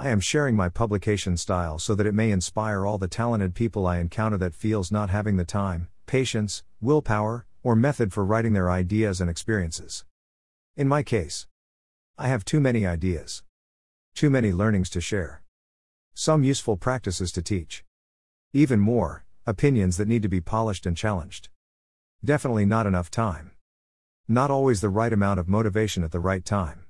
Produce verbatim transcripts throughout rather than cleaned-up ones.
I am sharing my publication style so that it may inspire all the talented people I encounter that feels not having the time, patience, willpower, or method for writing their ideas and experiences. In my case, I have too many ideas. Too many learnings to share. Some useful practices to teach. Even more, opinions that need to be polished and challenged. Definitely not enough time. Not always the right amount of motivation at the right time.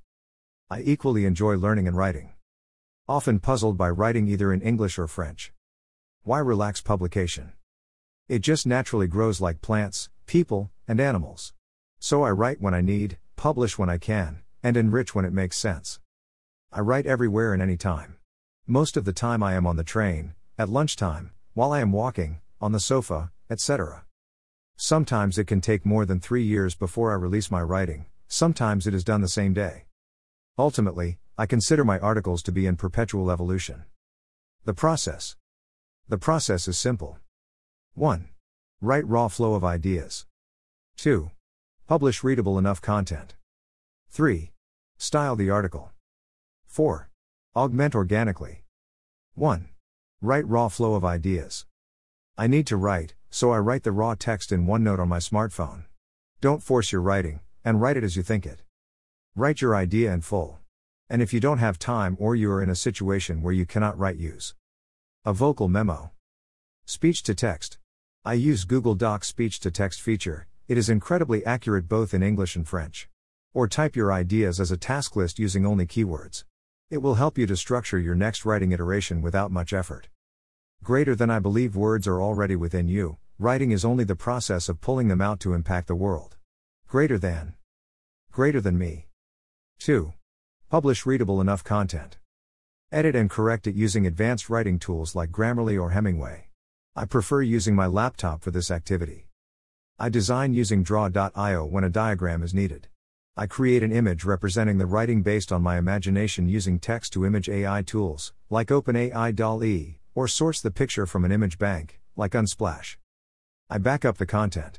I equally enjoy learning and writing. Often puzzled by writing either in English or French. Why relax publication? It just naturally grows like plants, people, and animals. So I write when I need, publish when I can, and enrich when it makes sense. I write everywhere and any time. Most of the time I am on the train, at lunchtime, while I am walking, on the sofa, et cetera. Sometimes it can take more than three years before I release my writing, sometimes it is done the same day. Ultimately, I consider my articles to be in perpetual evolution. The process. The process is simple. one. Write raw flow of ideas. two. Publish readable enough content. three. Style the article. four. Augment organically. one. Write raw flow of ideas. I need to write, so I write the raw text in OneNote on my smartphone. Don't force your writing, and write it as you think it. Write your idea in full. And if you don't have time or you are in a situation where you cannot write, use a vocal memo. Speech to text. I use Google Docs speech to text feature. It is incredibly accurate both in English and French. Or type your ideas as a task list using only keywords. It will help you to structure your next writing iteration without much effort. Greater than I believe words are already within you, writing is only the process of pulling them out to impact the world. Greater than. Greater than me. two. Publish readable enough content. Edit and correct it using advanced writing tools like Grammarly or Hemingway. I prefer using my laptop for this activity. I design using draw dot i o when a diagram is needed. I create an image representing the writing based on my imagination using text-to-image A I tools, like OpenAI DALL-E, or source the picture from an image bank, like Unsplash. I back up the content.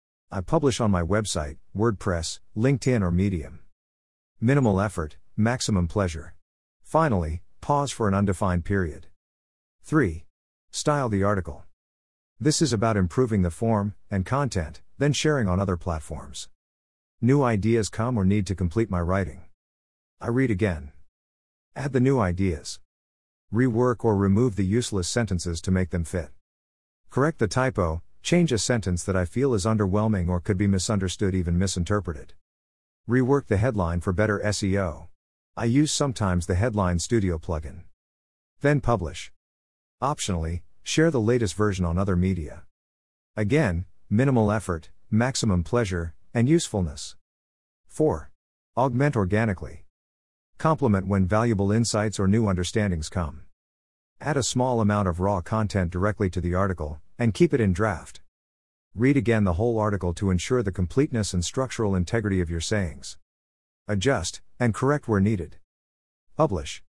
I publish on my website, WordPress, LinkedIn or Medium. Minimal effort, maximum pleasure. Finally, pause for an undefined period. three. Style the article. This is about improving the form and content, then sharing on other platforms. New ideas come or need to complete my writing. I read again. Add the new ideas. Rework or remove the useless sentences to make them fit. Correct the typo, change a sentence that I feel is underwhelming or could be misunderstood, even misinterpreted. Rework the headline for better S E O. I use sometimes the Headline Studio plugin. Then publish. Optionally, share the latest version on other media. Again, minimal effort, maximum pleasure, and usefulness. four. Augment organically. Complement when valuable insights or new understandings come. Add a small amount of raw content directly to the article, and keep it in draft. Read again the whole article to ensure the completeness and structural integrity of your sayings. Adjust, and correct where needed. Publish.